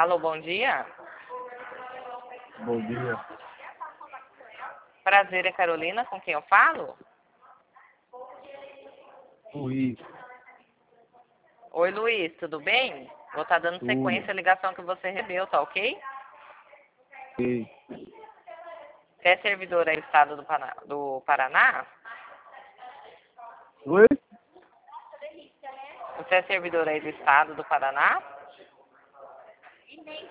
Alô, bom dia. Bom dia. Prazer, é Carolina, com quem eu falo? Luiz. Oi, Luiz, tudo bem? Vou estar dando sequência à ligação que você recebeu, tá ok? Sim. Você é servidor aí do estado do Paraná? Oi? Você é servidor aí do estado do Paraná?